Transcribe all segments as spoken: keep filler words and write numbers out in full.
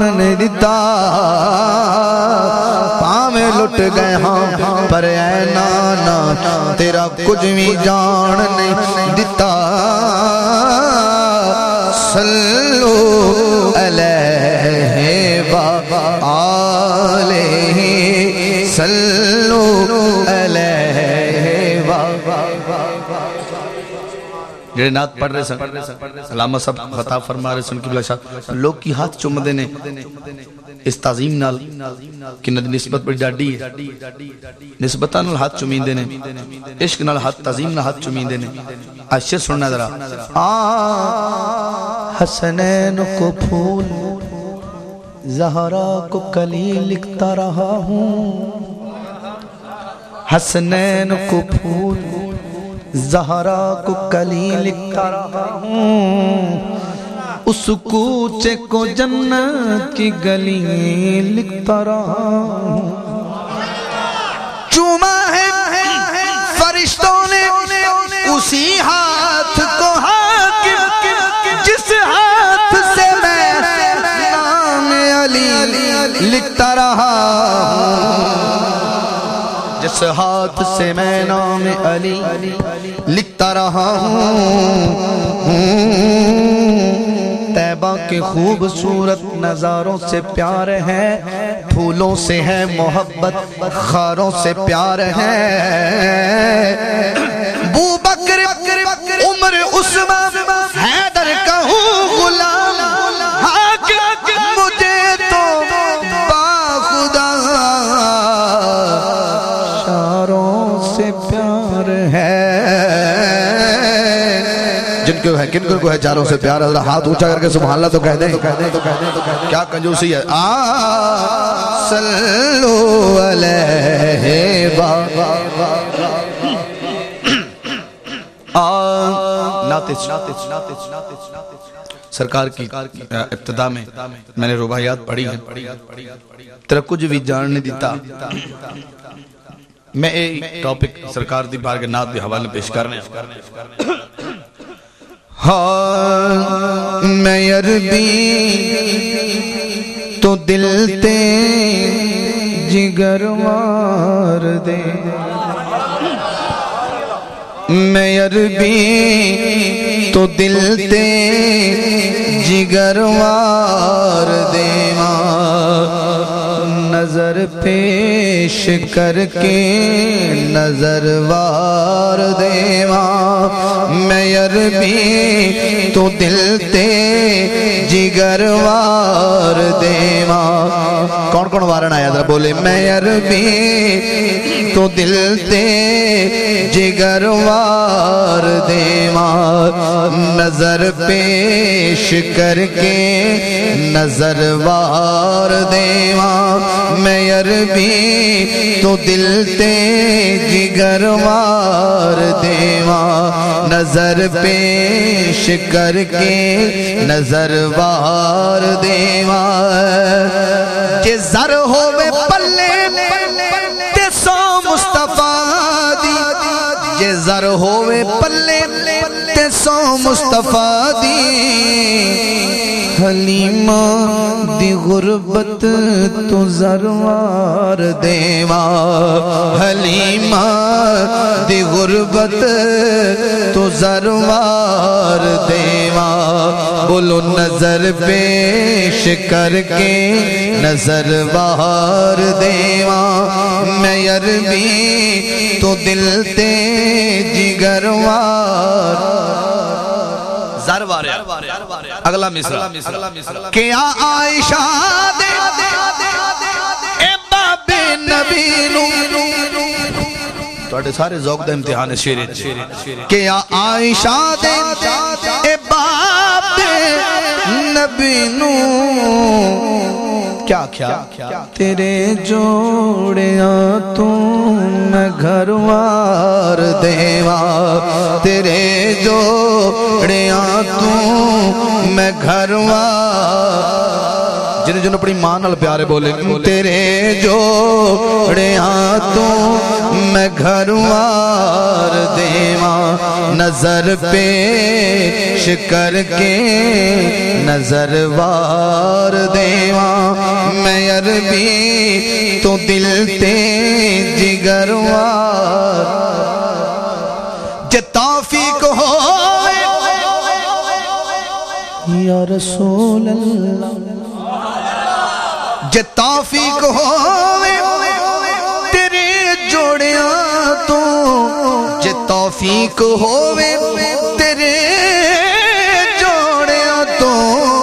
نہیں دیتا پاویں لٹ گئے ہاں پر اے نانا تیرا کچھ بھی جان نہیں دیتا صلو علیہ وآلہ صلو علیہ جڑے نات پڑھ رہے سن علامہ صاحب خطاب فرما رہے سن قبلہ شاہ لوگ کی ہاتھ چومدے نے اس تعظیم نال کہ نسبت بڑی ڈاڈی ہے نسبتہ نال ہاتھ چومیندے نے عشق نال ہاتھ تعظیم نال ہاتھ چومیندے نے آج شیر سننا ذرا حسنین کو پھول زہرا کو کلی لکھتا رہا ہوں حسنین کو پھول زہرا کو کلی لکھتا رہا ہوں اس کوچے کو جنت کی گلی لکھتا رہا ہوں چوما ہے فرشتوں نے اسی ہاتھ کو حاکم جس ہاتھ سے میں نام علی لکھتا رہا جس ہاتھ سے میں نام علی لکھتا رہا ہوں طیبہ کے خوبصورت نظاروں سے پیار ہے پھولوں سے ہے محبت خاروں سے پیار ہے بو بکر عمر عثمان حیدر کہوں غلام حاکم مجھے تو باخدا شاروں سے پیار ہے جن کو ہے کن کو ہے چاروں سے پیار ہے ہاتھ اونچا کر کے سبحان اللہ تو کہہ دیں کیا کنجوسی ہے صلو علیہ سرکار کی ابتدا میں میں نے رباعیات پڑھی ہیں تیرا کچھ بھی جان نہیں دیتا میں ایک ٹاپک سرکار دی بارگاہ نات کے حوالے پیش کرنے ہاں میں عربی تو دل تے جگر مار دے میں عربی تو دل تے جگر مار دے نظر پیش کر کے نظر وار دے میں عربی تو دل تے جگر وار دے کون کون وارن آیا ذرا بولے میں عربی تو دل تے جگر وار دے نظر پیش کر کے نظر وار دے میں عربی تو دل تے جگر وار دیواں نظر پیش کر کے نظر وار دیواں جے زر ہووے پلے تے سو مصطفیٰ دی جے زر ہووے پلے تے سو مصطفیٰ دی حلیمہ دی غربت تو زروار دیواں حلیمہ دی غربت تو زروار دیواں بولو نظر پیش کر کے نظر وار دیواں میں عربی تو دل تے جگر وار زروار اگلا مصرع کیا عائشہ دے اے باب نبی نو توڑے سارے ذوق دا امتحان شیرے کیا عائشہ دے اے باب نبی نو کیا کیا تیرے جوڑیاں تو میں گھروار دیواں تیرے جوڑیاں تو میں گھروار جنہیں جنہیں اپنی ماں نال پیارے بولے تیرے جوڑیاں تو میں گھروار دیواں نظر پیش کر کے نظر وار دیواں میں عربی تو دل تے جگر وار جے توفیق ہو یا رسول اللہ جے توفیق ہووے تیرے جوڑیاں تو جے توفیق ہووے تیرے جوڑیاں تو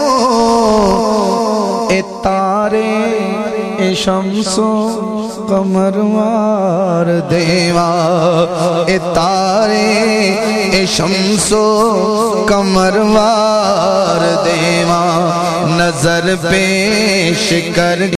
اے تارے اے شمس و قمر وار دیواں اے تارے اے شمس و قمر وار دیواں نظر پیش کر